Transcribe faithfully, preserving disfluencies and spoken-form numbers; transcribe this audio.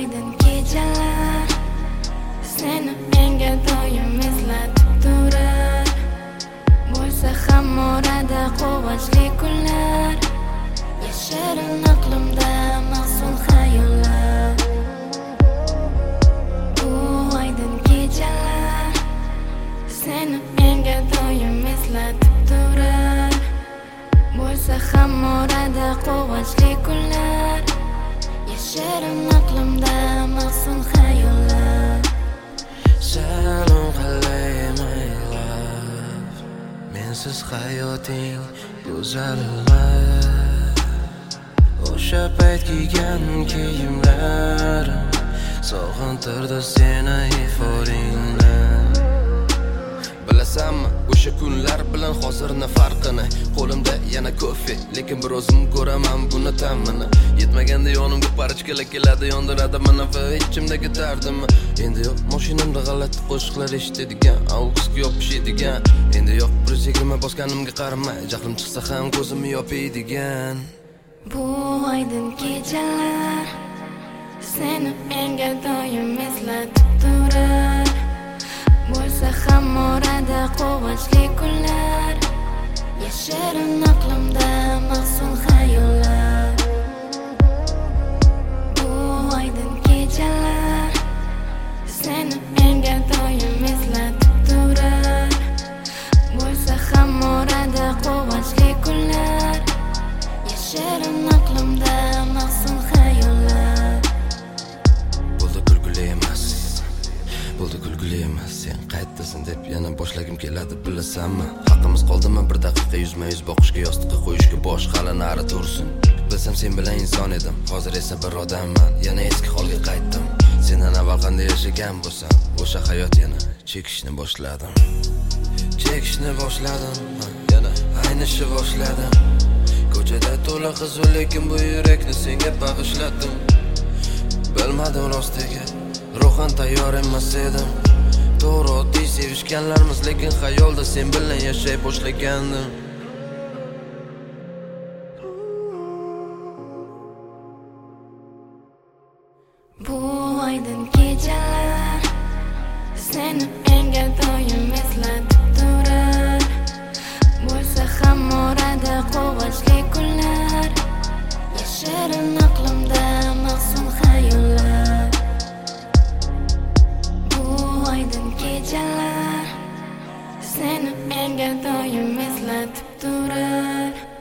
oydin kechalar seni menga doim eslatib turar. Bo'lsa ham orada quvonchli kunlar, yashirin aqlimda mahzun xayollar. Bu oydin kechalar seni menga doim eslatib turar. Bo'lsa ham orada quvonchli kunlar, yashirin aqlimda mahzun xayollar. Salom qalay my love, mensiz hayoting go'zal emas. O'sha payt kiygan kiyimlarim sog'intirdi seni iforingni. Bilasanmi o'sha kunlar bilan hozirni farqini? Qo'limda yana kofe, lekin bir o'zim ko'raman buni ta'mini. Yetmaganda yonimga parchkalar keladi, yondiradi meni va ichimdagi dardimni. Endi yo'q mashinamda g'alati qo'shiqlar eshitadigan, augusk yopishadigan. Endi yo'q bir yuz yigirma bosganimga qaramay, jahlim chiqsa ham ko'zimni yopiydigan. Bu oydin kechalar seni menga doim eslatib turar. Bo'lsa ham orada quvonchli kunlar, yashirin aqlimda mahzun xayollar. Bu oydin kechalar seni menga doim eslatib turar. Bo'lsa ham orada quvonchli kunlar, yashirin aqlimda mahzun xayollar. Bo'ldi kulguli emas, bo'ldi kulguli emas. Sen qaytdasan deb yana boshlagim keladi, bilasanmi? Haqqimiz qoldimi bir daqiqa yuzma yuz boqishga, yostiqqa qo'yishga, bosh hali nari tursin. Bilsam sen bilan inson edim, hozir esa bir odamman. Yana eski holga qaytdim. Sendan avval qanday yashagan bo'lsam, o'sha hayot yana chekishni boshladim. Chekishni boshladim, yana aynishni boshladim. Ko'chada to'la qiz, lekin bu yurakni senga bag'ishladim. Bilmadim rostiga, ruhan tayyor emas edim. To'g'ri oddiy sevishganlarmiz, lekin xayolda sen bilan yashay boshlagandim. Bu oydin kechalar seni menga doim eslatib turar. Bo'lsa ham orada quvonchli kunlar, yashirin aqlimda mahzun xayollar. Bu oydin kechalar seni menga doim eslatib turar.